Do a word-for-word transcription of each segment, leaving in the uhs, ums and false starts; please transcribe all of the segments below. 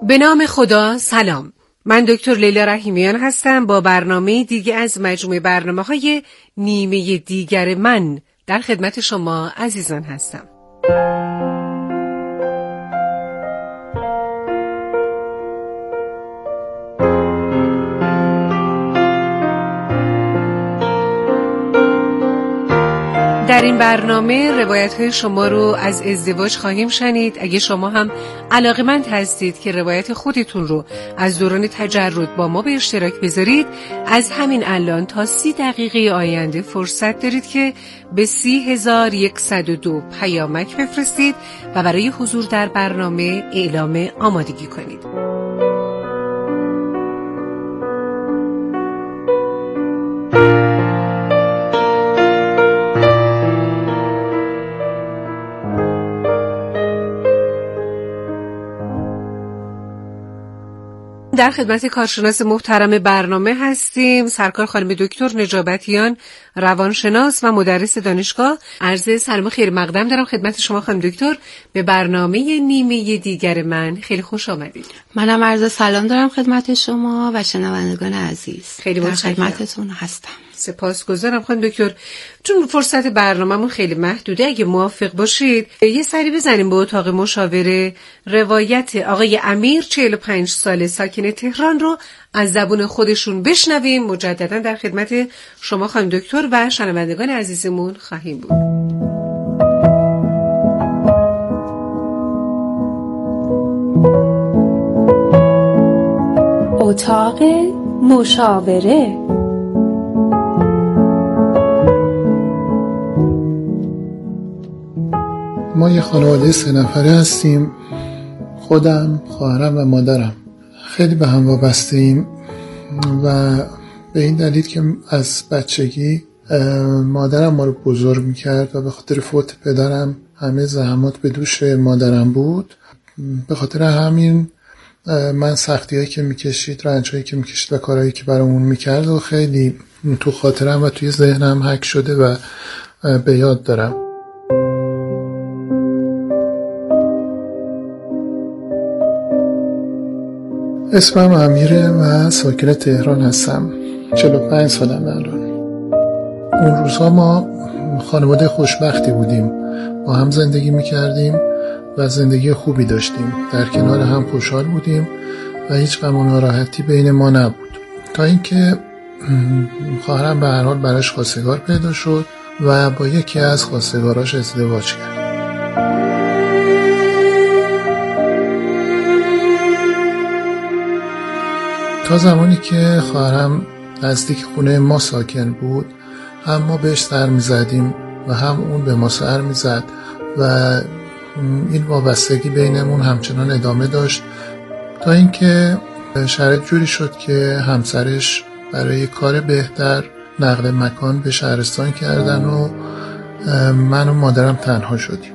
به نام خدا، سلام. من دکتر لیلا رحیمیان هستم با برنامه دیگه از مجموعه برنامه‌های نیمه دیگر من در خدمت شما عزیزان هستم. در این برنامه روایت‌های شما رو از ازدواج خواهیم شنید. اگه شما هم علاقه‌مند هستید که روایت خودتون رو از دوران تجرد با ما به اشتراک بذارید، از همین الان تا سی دقیقه آینده فرصت دارید که به سی هزار و صد و دو پیامک بفرستید و برای حضور در برنامه اعلام آمادگی کنید. در خدمت کارشناس محترم برنامه هستیم، سرکار خانم دکتر نجابتیان، روانشناس و مدرس دانشگاه. عرض سلام خیر مقدم دارم خدمت شما خانم دکتر به برنامه نیمه دیگر من. خیلی خوش آمدید. منم عرض سلام دارم خدمت شما و شنوندگان عزیز. خیلی متشکرم. خدمتتون هستم. سپاسگزارم خانم دکتر. چون فرصت برنامه‌مون خیلی محدوده، اگه موافق باشید یه سری بزنیم به اتاق مشاوره. روایت آقای امیر، چهل و پنج ساله، ساکن تهران رو از زبون خودشون بشنویم. مجددا در خدمت شما خانم دکتر و شنوندگان عزیزمون خواهیم بود. اتاق مشاوره. ما یه خانواده سه نفره هستیم، خودم، خواهرم و مادرم. خیلی به هم وابسته ایم و به این دلیل که از بچگی مادرم ما رو بزرگ میکرد و به خاطر فوت پدرم همه زحمات به دوش مادرم بود. به خاطر همین من سختی‌هایی که میکشید، رنج‌هایی که میکشید و کارهایی که برامون میکرد و خیلی تو خاطرم و توی ذهنم حک شده و به یاد دارم. اسمم امیره و ساکن تهران هستم. چهل و پنج سالم الان. اون روزها ما خانواده خوشبختی بودیم، با هم زندگی میکردیم و زندگی خوبی داشتیم، در کنار هم خوشحال بودیم و هیچ غم و ناراحتی بین ما نبود، تا اینکه خواهرم به هر حال براش خواستگار پیدا شد و با یکی از خواستگاراش ازدواج کرد. تا زمانی که خواهرم نزدیک خونه ما ساکن بود، هم ما بهش سر می زدیم و هم اون به ما سر می زد و این وابستگی بینمون همچنان ادامه داشت، تا اینکه شرایط جوری شد که همسرش برای کار بهتر نقل مکان به شهرستان کردن و من و مادرم تنها شدیم.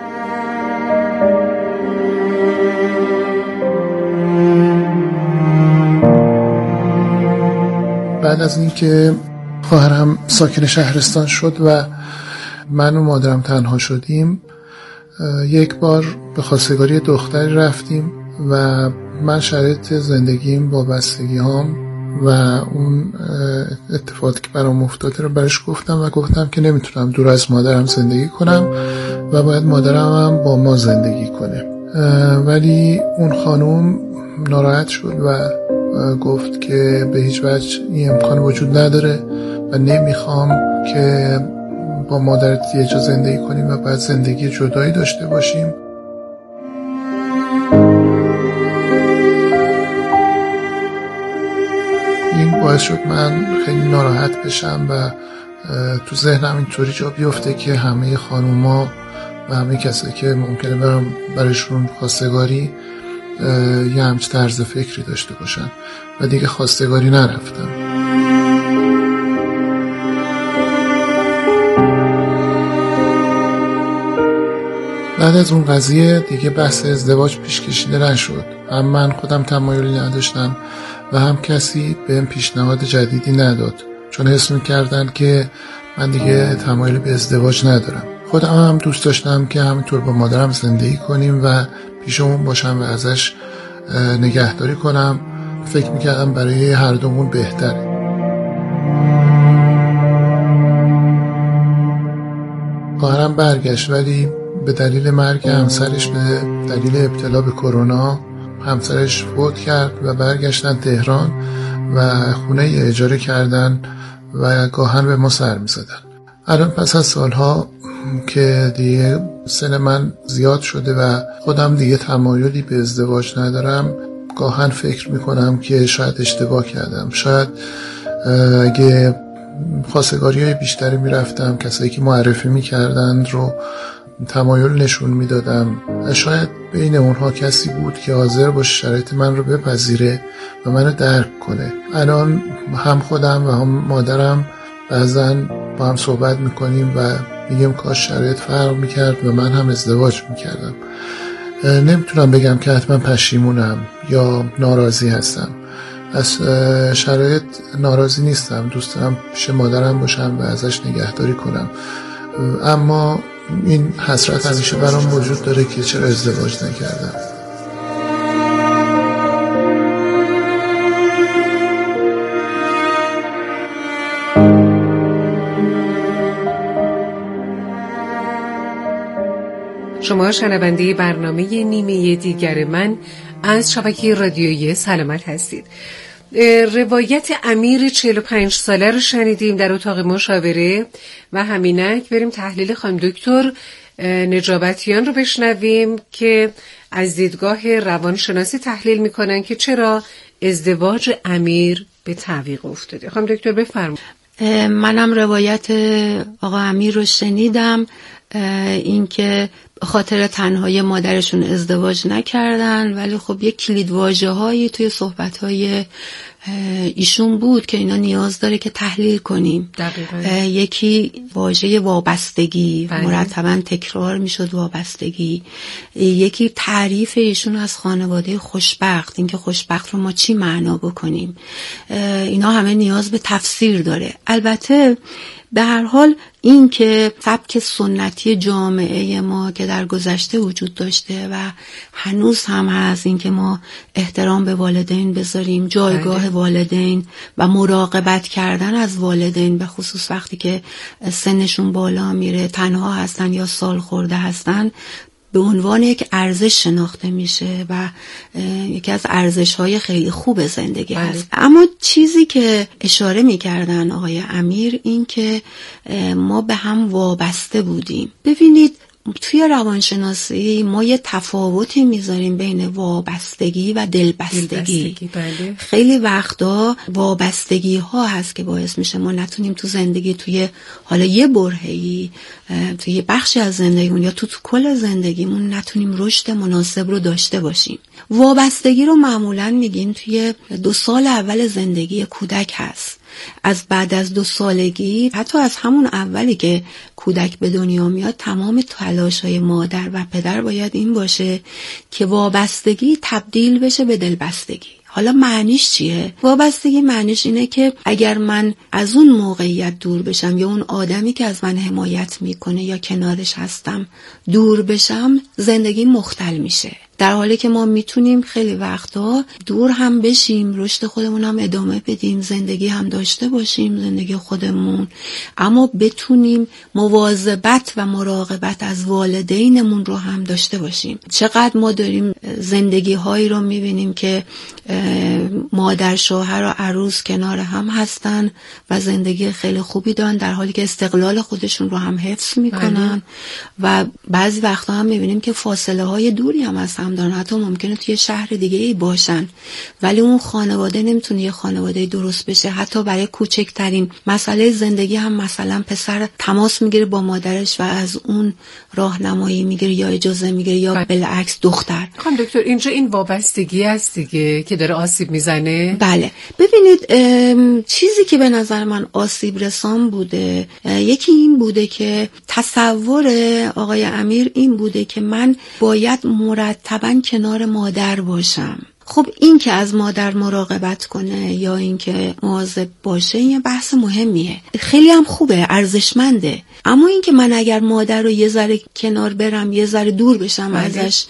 بعد از اینکه خواهرم ساکن شهرستان شد و من و مادرم تنها شدیم، یک بار به خواستگاری دختری رفتیم و من شرایط زندگیم، وابستگی هام و اون اتفاقی که برام افتاده رو برش گفتم و گفتم که نمیتونم دور از مادرم زندگی کنم و باید مادرم هم با ما زندگی کنه. ولی اون خانوم ناراحت شد و گفت که به هیچ وجه این امکان وجود نداره و نمیخوام که با مادرت یه جا زندگی کنیم و بعد زندگی جدایی داشته باشیم. این باعث شد من خیلی ناراحت بشم و تو ذهنم اینطوری جا بیفته که همه خانوما و همه کسایی که ممکنه برام برایشون خواستگاری یه همچه طرز فکری داشته باشن و دیگه خواستگاری نرفتم. بعد از اون قضیه دیگه بحث ازدواج پیش کشیده نشد. هم من خودم تمایلی نداشتم و هم کسی بهم پیشنهاد جدیدی نداد، چون حس می‌کردن که من دیگه تمایلی به ازدواج ندارم. خودم هم دوست داشتم که همینطور با مادرم زندگی کنیم و پیشمون باشم و ازش نگهداری کنم. فکر میکردم برای هر دومون بهتره. خواهرم برگشت ولی به دلیل مرگ همسرش، به دلیل ابتلا به کرونا همسرش فوت کرد و برگشتن تهران و خونه اجاره کردن و گاهن به ما سر می زدن. الان پس از سالها که دیگه سن من زیاد شده و خودم دیگه تمایلی به ازدواج ندارم، گاهن فکر می کنم که شاید اشتباه کردم. شاید اگه خواستگاری های بیشتری می رفتم، کسایی که معرفی می کردن رو تمایل نشون می دادم، شاید بین اونها کسی بود که حاضر باشه شرایط من رو بپذیره و منو درک کنه. الان هم خودم و هم مادرم بعضا با هم صحبت می کنیم و میگم کاش شرایط فرق می کرد و من هم ازدواج می کردم. نمیتونم بگم که حتما پشیمونم یا ناراضی هستم. از شرایط ناراضی نیستم، دوست دارم پیش مادرم باشم و ازش نگهداری کنم، اما این حسرت همیشه برام وجود داره که چرا ازدواج نکردم. شما شنونده برنامه نیمه دیگر من از شبکه رادیویی سلامت هستید. روایت امیر چهل و پنج ساله رو شنیدیم در اتاق مشاوره و همینک بریم تحلیل خانم دکتر نجابتیان رو بشنویم که از دیدگاه روانشناسی تحلیل میکنن که چرا ازدواج امیر به تعویق افتاده. خانم دکتر بفرمایید. منم روایت آقا امیر رو شنیدم، اینکه خاطر تنهایی مادرشون ازدواج نکردن، ولی خب یک کلید واژه هایی توی صحبت های ایشون بود که اینا نیاز داره که تحلیل کنیم. دقیقاً. یکی واژه وابستگی، بله. مرتباً تکرار میشد وابستگی. یکی تعریف ایشون از خانواده خوشبخت، اینکه خوشبخت رو ما چی معنا بکنیم. اینا همه نیاز به تفسیر داره. البته به هر حال این که سبک سنتی جامعه ما که در گذشته وجود داشته و هنوز هم هست، این که ما احترام به والدین بذاریم، جایگاه والدین و مراقبت کردن از والدین، به خصوص وقتی که سنشون بالا میره، تنها هستن یا سال خورده هستن، به عنوان یک ارزش شناخته میشه و یکی از ارزش‌های خیلی خوب زندگی بله. هست. اما چیزی که اشاره میکردن آقای امیر این که ما به هم وابسته بودیم. ببینید توی روانشناسی ما یه تفاوتی میذاریم بین وابستگی و دلبستگی. دلبستگی بله. خیلی وقتا وابستگی ها هست که باعث میشه ما نتونیم تو زندگی توی حالا یه برهه‌ای، توی بخشی از زندگیمون یا تو, تو کل زندگیمون نتونیم رشد مناسب رو داشته باشیم. وابستگی رو معمولاً میگیم توی دو سال اول زندگی کودک هست. از بعد از دو سالگی، حتی از همون اولی که کودک به دنیا میاد، تمام تلاش‌های مادر و پدر باید این باشه که وابستگی تبدیل بشه به دلبستگی. حالا معنیش چیه؟ وابستگی معنیش اینه که اگر من از اون موقعیت دور بشم یا اون آدمی که از من حمایت میکنه یا کنارش هستم دور بشم، زندگی مختل میشه. در حالی که ما میتونیم خیلی وقتا دور هم بشیم، رشد خودمون هم ادامه بدیم، زندگی هم داشته باشیم، زندگی خودمون، اما بتونیم مواظبت و مراقبت از والدینمون رو هم داشته باشیم. چقدر ما داریم زندگی هایی رو میبینیم که مادر شوهر و عروس کنار هم هستن و زندگی خیلی خوبی دارن، در حالی که استقلال خودشون رو هم حفظ میکنن و بعضی وقتا هم میبینیم که فاصله های دوری هم از هم دارن، حتی ممکنه توی شهر دیگه ای باشن، ولی اون خانواده نمیتونه یه خانواده درست بشه. حتی برای کوچکترین مسئله زندگی هم مثلا پسر تماس میگیره با مادرش و از اون راهنمایی میگیره یا اجازه میگیره یا بالعکس دختر. خانم دکتر اینجا این وابستگی است دیگه که داره آسیب میزنه؟ بله. ببینید چیزی که به نظر من آسیب رسان بوده، یکی این بوده که تصور آقای امیر این بوده که من باید مرتباً کنار مادر باشم. خب این که از مادر مراقبت کنه یا این که مواظب باشه این بحث مهمیه، خیلی هم خوبه، ارزشمنده. اما این که من اگر مادر رو یه ذره کنار برم، یه ذره دور بشم بله. ازش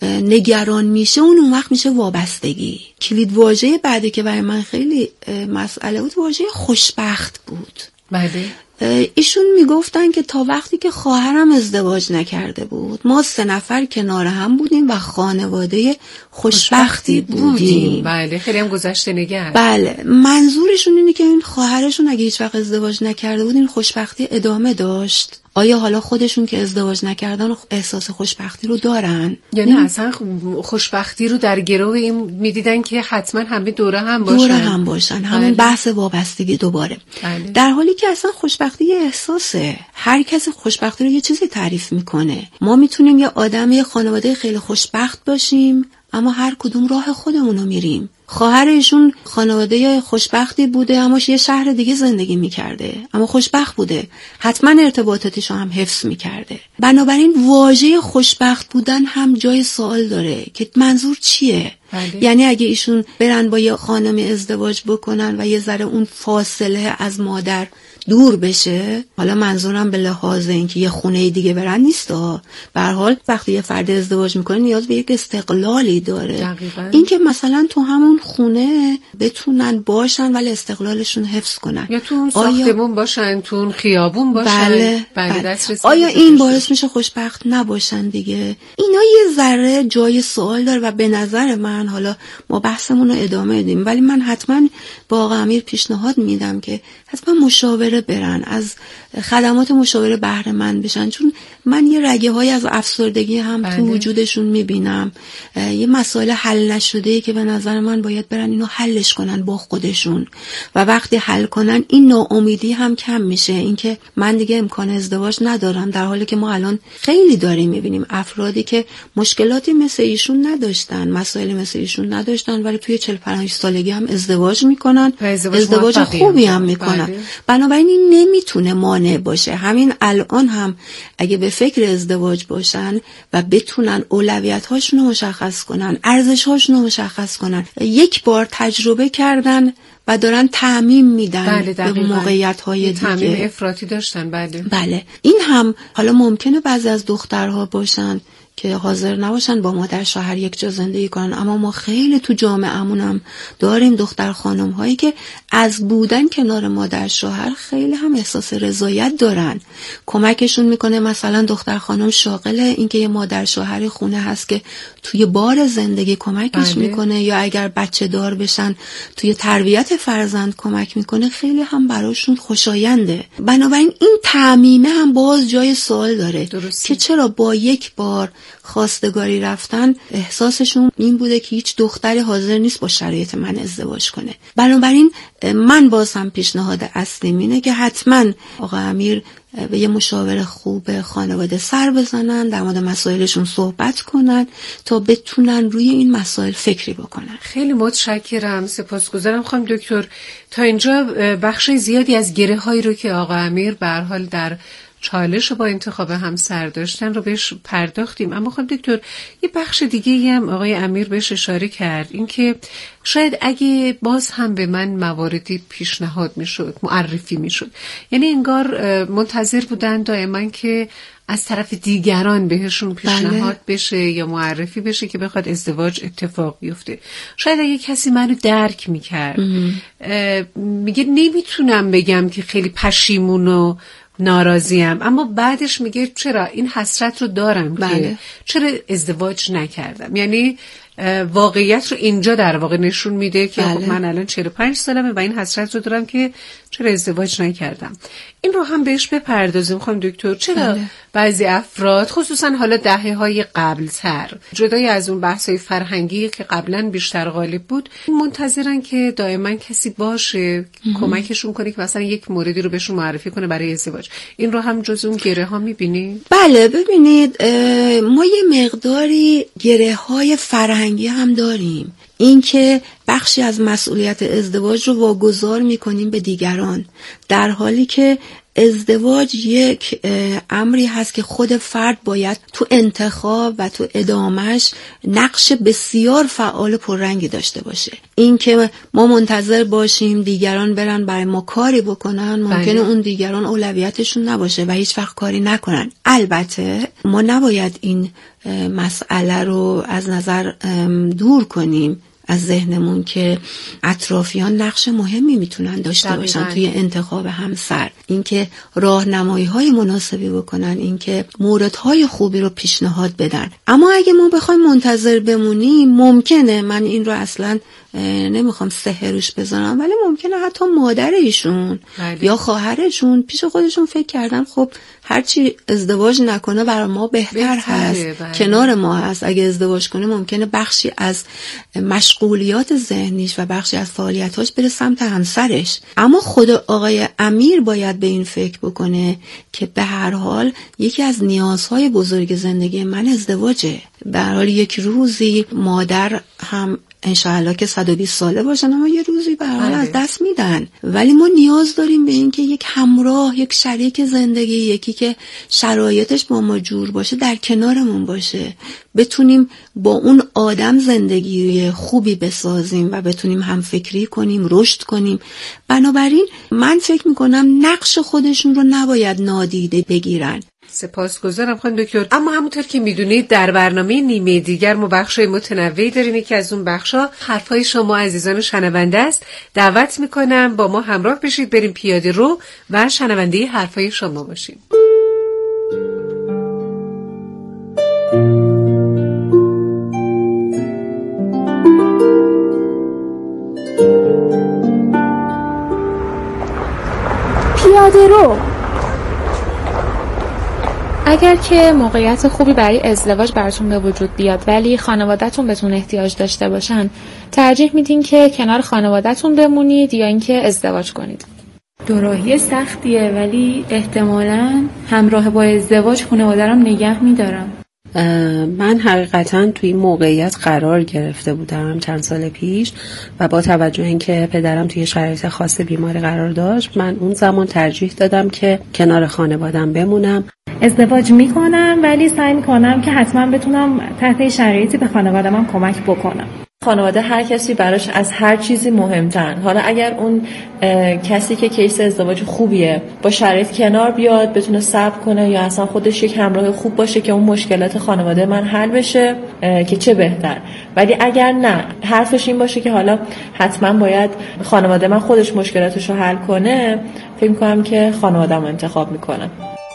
نگران میشه، اون اون وقت میشه وابستگی. کلید واژه بعدی که برای من خیلی مسئله بود واژه خوشبخت بود. بله. ایشون میگفتن که تا وقتی که خواهرم ازدواج نکرده بود ما سه نفر کنار هم بودیم و خانواده خوشبختی بودیم. بودیم. بله، خیلی هم گذشته نگر. بله، منظورشون اینه که این خواهرشون اگه هیچ وقت ازدواج نکرده بود این خوشبختی ادامه داشت. آیا حالا خودشون که ازدواج نکردن احساس خوشبختی رو دارن؟ یا نه اصلا خوشبختی رو در گروه این میدیدن که حتما همه دوره هم باشن. دوره هم باشن. همون بله. بحث وابستگی دوباره. بله. در حالی که اصلا خوشبختی یه احساسه. هر کسی خوشبختی رو یه چیزی تعریف میکنه. ما میتونیم یه آدم یه خانواده خیلی خوشبخت باشیم اما هر کدوم راه خودمون رو میریم. خواهر ایشون خانواده خوشبختی بوده اما یه شهر دیگه زندگی میکرده اما خوشبخت بوده، حتما ارتباطاتش هم حفظ میکرده. بنابراین واژه خوشبخت بودن هم جای سوال داره که منظور چیه؟ بله. یعنی اگه ایشون برن با یه خانمی ازدواج بکنن و یه ذره اون فاصله از مادر دور بشه، حالا منظورم به لحاظ اینکه یه خونه دیگه برن نیستا، به هر حال وقتی یه فرد ازدواج میکنه نیاز به یک استقلالی داره. دقیقاً. این که مثلا تو همون خونه بتونن باشن ولی استقلالشون حفظ کنن، یا تو اون ساختمون باشن، تو اون خیابون باشن. بله. بله. بله. آیا این باعث میشه خوشبخت نباشن دیگه؟ اینا یه ذره جای سوال داره و به نظر من، حالا ما بحثمون رو ادامه بدیم، ولی من حتما با آقا امیر پیشنهاد میدم که حتما مشاوره برن، از خدمات مشاوره بهره مند بشن، چون من یه رگه های از افسردگی هم بله. تو وجودشون میبینم، یه مسائل حل نشده که به نظر من باید برن اینو حلش کنن با خودشون و وقتی حل کنن این ناامیدی هم کم میشه، اینکه من دیگه امکان ازدواج ندارم، در حالی که ما الان خیلی داریم میبینیم افرادی که مشکلاتی مثل ایشون نداشتن، مسائلی مثل ایشون نداشتن ولی توی چهل پنج سالگی هم ازدواج میکنن، ازدواج, ازدواج خوبی هم میکنن. بله. بنابراین این نمیتونه مانع باشه. همین الان هم اگه به فکر ازدواج باشن و بتونن اولویت‌هاشون رو مشخص کنن، ارزش‌هاشون رو مشخص کنن، یک بار تجربه کردن و دارن تعمیم میدن. بله به موقعیت‌های دیگه. تعمیم افراطی داشتن. بله. بله. این هم حالا ممکنه بعضی از دخترها باشن که حاضر نباشن با مادر شوهر یک جا زندگی کنن، اما ما خیلی تو جامعه‌مون هم داریم دختر خانم هایی که از بودن کنار مادر شوهر خیلی هم احساس رضایت دارن، کمکشون میکنه. مثلا دختر خانم شاغله، اینکه یه مادر شوهر خونه هست که توی بار زندگی کمکش بله. میکنه، یا اگر بچه دار بشن توی تربیت فرزند کمک میکنه، خیلی هم براشون خوشاینده. بنابراین این تعمیمه هم باز جای سوال داره درستی. که چرا با یک بار خواستگاری رفتن احساسشون این بوده که هیچ دختری حاضر نیست با شرایط من ازدواج کنه. بنابراین من باز هم پیشنهاد اصلیم اینه که حتما آقا امیر به یه مشاور خوب خانواده سر بزنن، در مورد مسائلشون صحبت کنن تا بتونن روی این مسائل فکری بکنن. خیلی متشکرم، سپاسگزارم خانم دکتر. تا اینجا بخش زیادی از گره هایی رو که آقا امیر به هر حال در چالش با انتخاب همسر داشتن رو بهش پرداختیم، اما خانم دکتر یه بخش دیگه هم آقای امیر بهش اشاره کرد، این که شاید اگه باز هم به من مواردی پیشنهاد میشد، معرفی میشد، یعنی انگار منتظر بودن دائما که از طرف دیگران بهشون پیشنهاد بله. بشه یا معرفی بشه که بخواد ازدواج اتفاق بیفته. شاید اگه کسی منو درک میکرد میگه نمیتونم بگم که خیلی پشیمون و ناراضیم، اما بعدش میگه چرا این حسرت رو دارم بله. که چرا ازدواج نکردم. یعنی واقعیت رو اینجا در واقع نشون میده که بله. خب من الان چهل و پنج سالمه و این حسرت رو دارم که چرا ازدواج نکردم. این رو هم بهش بپردازیم خانم دکتر. چرا بله. بعضی افراد خصوصا حالا دهه‌های قبل‌تر، جدای از اون بحث‌های فرهنگی که قبلا بیشتر غالب بود، منتظرن که دائما کسی باشه مهم. کمکشون کنه که مثلا یک موردی رو بهشون معرفی کنه برای ازدواج. این رو هم جز اون گره ها می‌بینید؟ بله ببینید، ما یه مقداری گره های فرهنگی هم داریم، اینکه بخشی از مسئولیت ازدواج رو واگذار میکنیم به دیگران، در حالی که ازدواج یک امری هست که خود فرد باید تو انتخاب و تو ادامش نقش بسیار فعال پررنگی داشته باشه. این که ما منتظر باشیم دیگران برن برای ما کاری بکنن، ممکنه بله. اون دیگران اولویتشون نباشه و هیچ وقت کاری نکنن. البته ما نباید این مسئله رو از نظر دور کنیم از ذهنمون که اطرافیان نقش مهمی میتونن داشته دقیقا. باشن توی انتخاب همسر، اینکه راهنمایی‌های مناسبی بکنن، اینکه موردهای خوبی رو پیشنهاد بدن. اما اگه ما بخوایم منتظر بمونیم، ممکنه، من این رو اصلا نمیخوام سحروش بزنم، ولی ممکنه حتی مادر ایشون بله. یا خواهرشون پیش خودشون فکر کردن خب هرچی ازدواج نکنه برای ما بهتر هست، بله. کنار ما هست. اگه ازدواج کنه ممکنه بخشی از مشغولیات ذهنیش و بخشی از فعالیتاش بره سمت همسرش. اما خود آقای امیر باید به این فکر بکنه که به هر حال یکی از نیازهای بزرگ زندگی من ازدواجه. به هر حال یک روزی مادر هم انشاءالله که صد و بیست ساله باشن اما یه روزی به هر حال از دست میدن، ولی ما نیاز داریم به این که یک همراه، یک شریک زندگی، یکی که شرایطش با ما جور باشه در کنارمون باشه، بتونیم با اون آدم زندگی خوبی بسازیم و بتونیم هم فکری کنیم، رشد کنیم. بنابراین من فکر میکنم نقش خودشون رو نباید نادیده بگیرن. سپاسگزارم خانم دکتر. اما همونطور که میدونید در برنامه نیمه دیگر ما بخشای متنوعی داریم. یکی از اون بخشا حرفای شما عزیزان شنونده است. دعوت میکنم با ما همراه بشید، بریم پیاده رو و شنونده حرفای شما باشیم. پیاده رو. اگر که موقعیت خوبی برای ازدواج براتون به وجود بیاد ولی خانواده‌تون بهتون احتیاج داشته باشن، ترجیح میدین که کنار خانواده‌تون بمونید یا اینکه ازدواج کنید؟ دوراهی سختیه ولی احتمالاً همراه با ازدواج خانواده‌ام نگه میدارم. من حقیقتاً توی این موقعیت قرار گرفته بودم چند سال پیش و با توجه اینکه پدرم توی شرایط خاص بیماری قرار داشت، من اون زمان ترجیح دادم که کنار خانواده‌ام بمونم. ازدواج میکنم ولی سعی میکنم که حتما بتونم تحت شرایطی به خانواده‌ام کمک بکنم. خانواده هر کسی براش از هر چیزی مهمترن. حالا اگر اون کسی که کیس ازدواج خوبیه با شرایط کنار بیاد، بتونه صبر کنه یا اصلا خودش یک همراه خوب باشه که اون مشکلات خانواده من حل بشه، که چه بهتر. ولی اگر نه، حرفش این باشه که حالا حتما باید خانواده من خودش مشکلاتش رو حل کنه، فکر می‌کنم که خانواده‌مو انتخاب میکنم.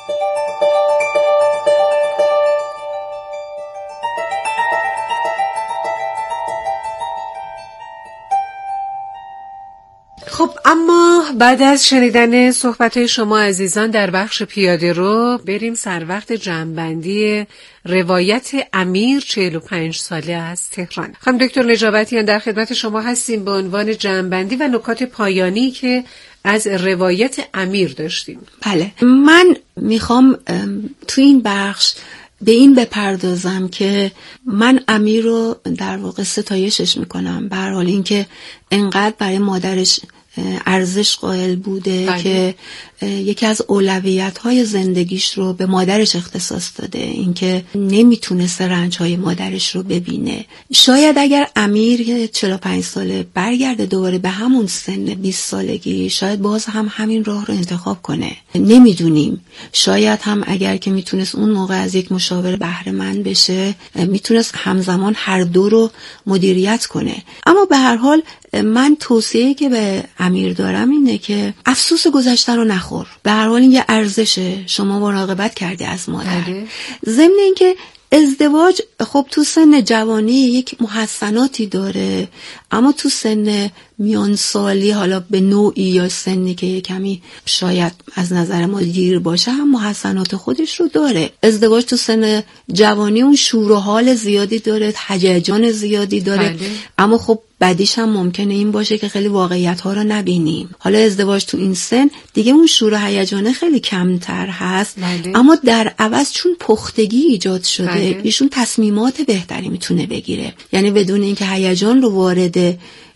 خب اما بعد از شنیدن صحبت‌های شما عزیزان در بخش پیاده رو، بریم سر وقت جمع‌بندی روایت امیر چهل و پنج ساله از تهران. خانم دکتر نجابتیان در خدمت شما هستیم به عنوان جمع‌بندی و نکات پایانی که از روایت امیر داشتیم. بله، من میخوام تو این بخش به این بپردازم که من امیر رو در واقع ستایشش میکنم، به هر حال این که انقدر برای مادرش ارزش قائل بوده بله. که یکی از اولویت‌های زندگیش رو به مادرش اختصاص داده، اینکه نمیتونسته رنج‌های مادرش رو ببینه. شاید اگر امیر چهل و پنج ساله برگرده دوباره به همون سن بیست سالگی، شاید باز هم همین راه رو انتخاب کنه، نمیدونیم. شاید هم اگر که میتونست اون موقع از یک مشاور بهره مند بشه، میتونست همزمان هر دو رو مدیریت کنه. اما به هر حال من توصیه‌ای که به امیر دارم اینه که افسوس گذشته رو نخور. به هر حال این یه ارزشه، شما مراقبت کردی از مادر. ضمن اینکه ازدواج خب تو سن جوانی یک محسناتی داره، اما تو سن میان سالی، حالا به نوعی یا سنی که یه کمی شاید از نظر ما دیر باشه، هم محسنات خودش رو داره. ازدواج تو سن جوانی اون شور و حال زیادی داره، هیجان زیادی داره، بله. اما خب بعدیش هم ممکنه این باشه که خیلی واقعیت ها رو نبینیم. حالا ازدواج تو این سن دیگه اون شور و هیجان خیلی کمتر هست، بله. اما در عوض چون پختگی ایجاد شده، بله. ایشون تصمیمات بهتری میتونه بگیره، یعنی بدون اینکه هیجان رو وارد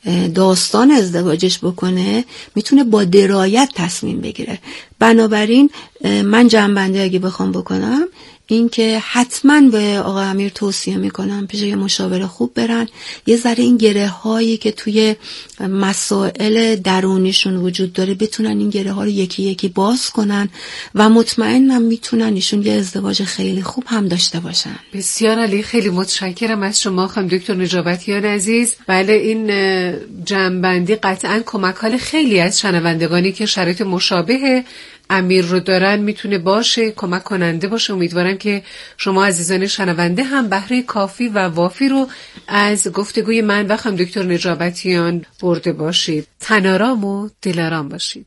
داستان ازدواجش بکنه میتونه با درایت تصمیم بگیره. بنابراین من جنبندی اگه بخوام بکنم این که حتما به آقا امیر توصیه میکنم پیش یه مشاور خوب برن، یه ذره این گره هایی که توی مسائل درونیشون وجود داره بتونن این گره ها رو یکی یکی باز کنن و مطمئنم میتونن ایشون یه ازدواج خیلی خوب هم داشته باشن. بسیار عالی، خیلی متشکرم از شما خانم دکتر نجابتیان عزیز. بله این جنبندی قطعا کمک حال خیلی از شنوندگانی که شرایط مشابه امیر رو دارن میتونه باشه، کمک کننده باشه. امیدوارم که شما عزیزان شنونده هم بهره کافی و وافی رو از گفتگوی من و خانم دکتر نجابتیان برده باشید. تن‌آرام و دل‌آرام باشید.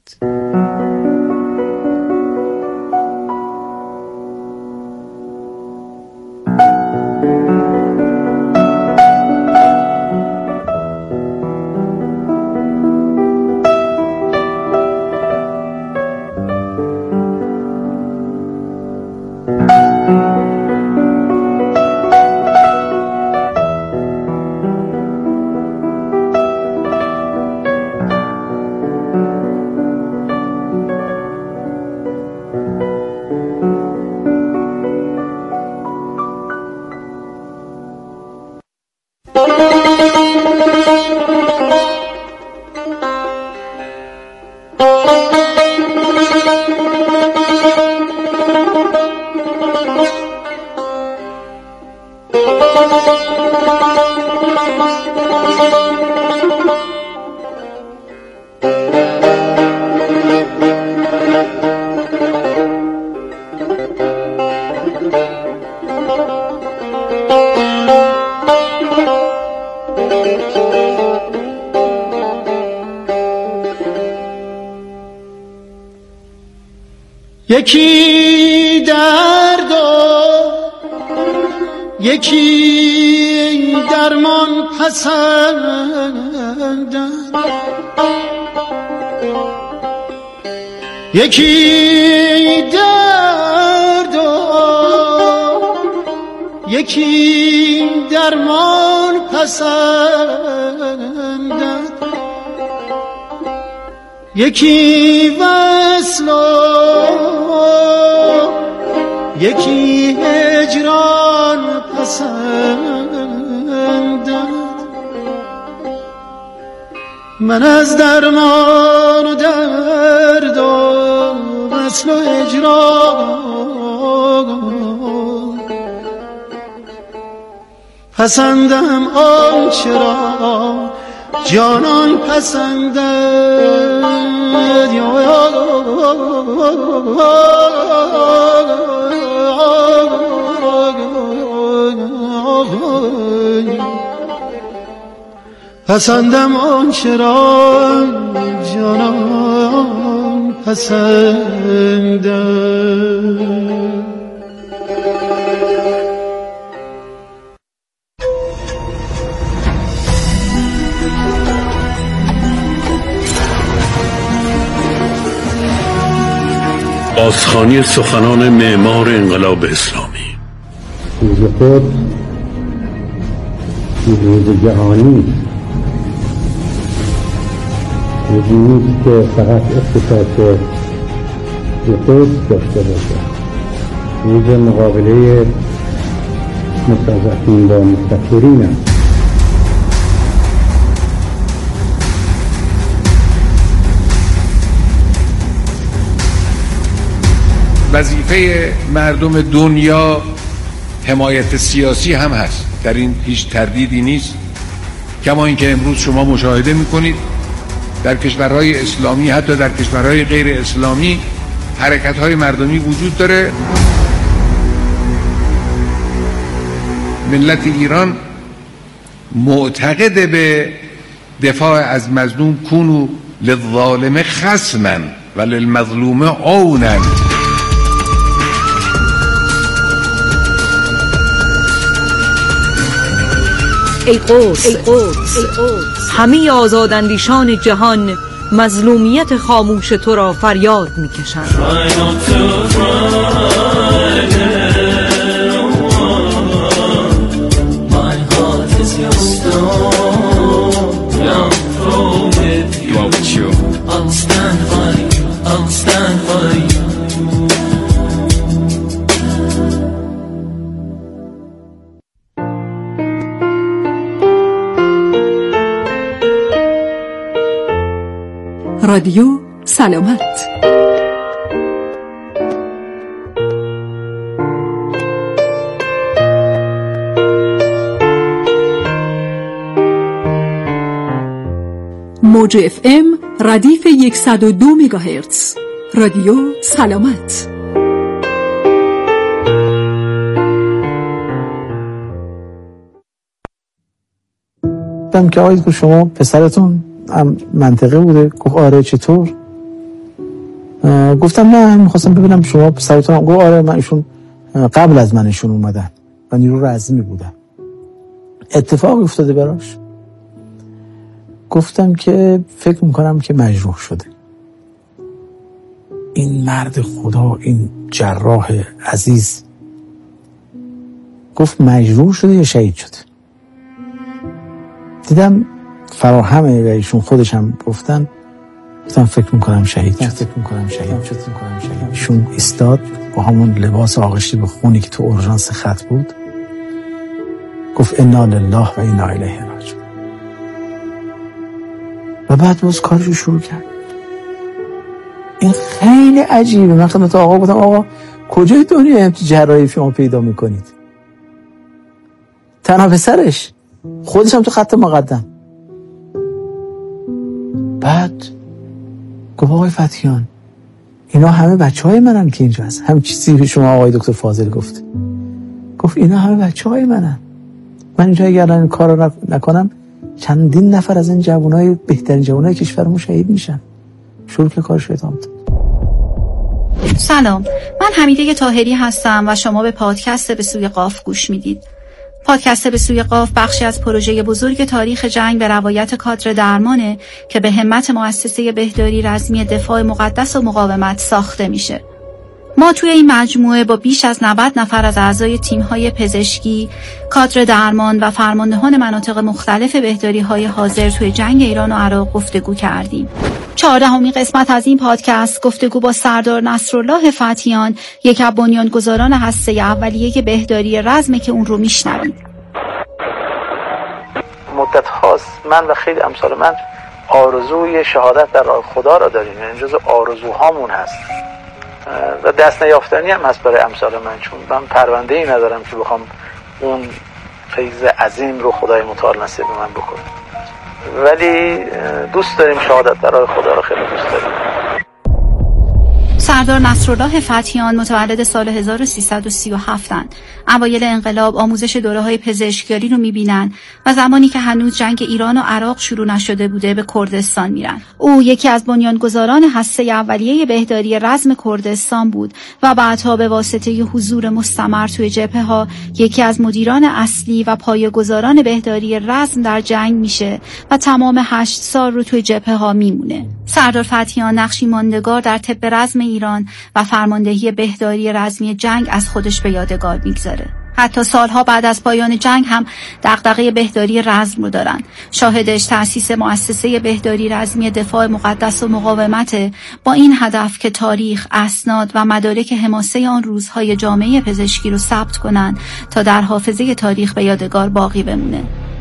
یکی درد و یکی درمان پسندد، یکی درد و یکی درمان پسندد، یکی وصل و یکی هجران پسندد. من از درمان و درد و وصل و هجران پسندم آنچه را جانان پسندد. پسندم آنچه را جانان پسندد. بازخوانی سخنان معمار انقلاب اسلامی. روز خود روز جهانی روزی نیست که فقط اختصاص به خود داشته باشد. روز مقابله مستضعفین با مستکبرین است. وظیفه مردم دنیا حمایت سیاسی هم هست، در این هیچ تردیدی نیست. کما اینکه امروز شما مشاهده میکنید در کشورهای اسلامی، حتی در کشورهای غیر اسلامی، حرکت‌های مردمی وجود داره. ملت ایران معتقد به دفاع از مظلوم کونو للظالم خصما و للمظلوم عونا. ای قدس, ای قدس, ای قدس همه آزاداندیشان جهان مظلومیت خاموش تو را فریاد می‌کشند. young throw with you. You are with you. I'll stand by you. I'll stand by you. رادیو سلامت. موج اف ام ردیف صد و دو مگاهرتز. رادیو سلامت. گفتم که آقای شما پسرتون منطقه بوده؟ گفت آره. چطور؟ گفتم نه میخواستم ببینم شما پسرتون. گفت آره من ایشون قبل از من ایشون اومدن و نیرو رزمی بودن. اتفاق افتاده براش. گفتم که فکر میکنم که مجروح شده. این مرد خدا، این جراح عزیز، گفت مجروح شده یا شهید شده؟ دیدم فراهمه و ایشون خودش هم گفتن. گفتم فکر میکنم شهید شد. فکر میکنم شهید شد. ایشون ایستاد با همون لباس آغشته به خونی که تو اورژانس خط بود. گفت انا لله و انا الیه راجعون. و بعد باز کارشو شروع کرد. این خیلی عجیبه. من خدمت آقا گفتم آقا کجای دنیا همچی جراحی شما پیدا میکنید؟ تنها پسرش، خودش هم تو خط مقدم. بعد گفت آقای فتحیان اینا همه بچه های منن که اینجا هست. هم چیزی به شما آقای دکتر فاضل گفت. گفت اینا همه بچه های منن. من اینجا اگر این کار رو نکنم چندین نفر از این جوانای بهترین جوانای کشورمون شهید میشن. شروع که کارش ادامه داد. سلام، من حمیده طاهری هستم و شما به پادکست به سوی قاف گوش میدید. پادکست به سوی قاف بخشی از پروژه بزرگ تاریخ جنگ به روایت کادر درمانه که به همت مؤسسه بهداری رزمی دفاع مقدس و مقاومت ساخته میشه. ما توی این مجموعه با بیش از نود نفر از اعضای تیم‌های پزشکی، کادر درمان و فرماندهان مناطق مختلف بهداری‌های حاضر توی جنگ ایران و عراق گفتگو کردیم. چهاردهمین قسمت از این پادکست گفتگو با سردار نصرالله فتحیان، یک از بنیانگذاران هسته اولیه بهداری رزمه که اون رو میشنوید. مدت هاست من و خیلی امثال من آرزوی شهادت در راه خدا را داریم. یعنی جز آرزوهامون هست و دست نیافتنی هم هست برای امثال من، چون من پرونده ای ندارم که بخوام اون فیض عظیم رو خدای متعال نصیب من بکنه. ولی دوست داریم شهادت در راه خدا رو خیلی دوست داریم. سردار نصرالله فتحیان متولد سال هزار و سیصد و سی و هفت اند. اوایل انقلاب آموزش دوره‌های پزشکیاری رو می‌بینن و زمانی که هنوز جنگ ایران و عراق شروع نشده بوده به کردستان میرن. او یکی از بنیانگذاران هسته اولیه بهداری رزم کردستان بود و بعدها به واسطه حضور مستمر توی جبهه‌ها یکی از مدیران اصلی و پایه‌گذاران بهداری رزم در جنگ میشه و تمام هشت سال رو توی جبهه‌ها میمونه. سردار فتحیان نقشی ماندگار در طب رزم ایران و فرماندهی بهداری رزمی جنگ از خودش به یادگار میگذاره. حتی سالها بعد از پایان جنگ هم دغدغه بهداری رزم رو دارن. شاهدش تأسیس مؤسسه بهداری رزمی دفاع مقدس و مقاومت با این هدف که تاریخ، اسناد و مدارک حماسه آن روزهای جامعه پزشکی رو ثبت کنن تا در حافظه تاریخ به یادگار باقی بمونه.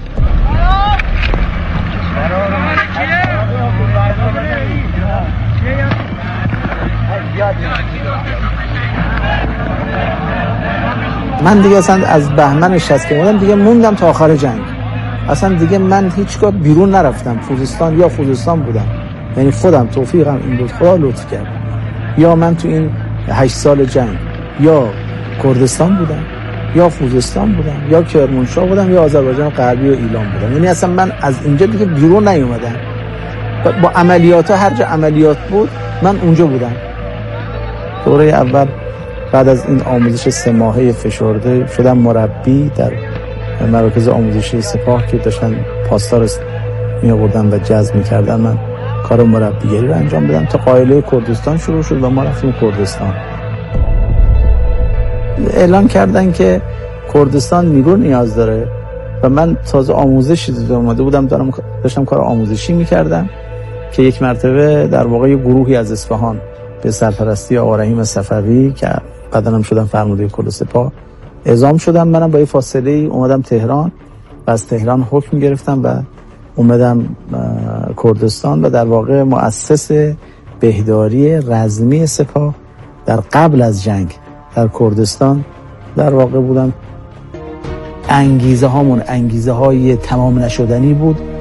من دیگه اصلا از بهمن شصت که اومدم دیگه موندم تا آخر جنگ. اصلا دیگه من هیچگاه بیرون نرفتم. خوزستان یا خوزستان بودم. یعنی خودم توفیقم این بود، خدا لطف کرد. یا من تو این هشت سال جنگ یا کردستان بودم یا خوزستان بودم یا کرمانشاه بودم یا آذربایجان غربی و ایلام بودم. یعنی اصلا من از اینجا دیگه بیرون نیومدم. با عملیات ها هر جا عملیات بود من اونجا بودم. دوره اول بعد از این آموزش سه ماهه فشرده شدم مربی در مراکز آموزشی سپاه که داشتن پاسدار می آوردن و جذب می‌کردن. من کار مربیگری رو انجام بدم تا قائله کردستان شروع شد و ما رفتیم کردستان. اعلان کردن که کردستان نیرو نیاز داره و و من تازه آموزشی اومده بودم، دارم داشتم کار آموزشی میکردم که یک مرتبه در واقع گروهی از اصفهان به سرپرستی آقا رحیم صفوی که بعداً هم شدم فرمانده کل سپاه اعزام شدم. منم با یه فاصله ای اومدم تهران و از تهران حکم گرفتم و اومدم کردستان و در واقع مؤسس بهداری رزمی سپاه در قبل از جنگ در کردستان در واقع بودم. انگیزه هامون انگیزه های تمام نشدنی بود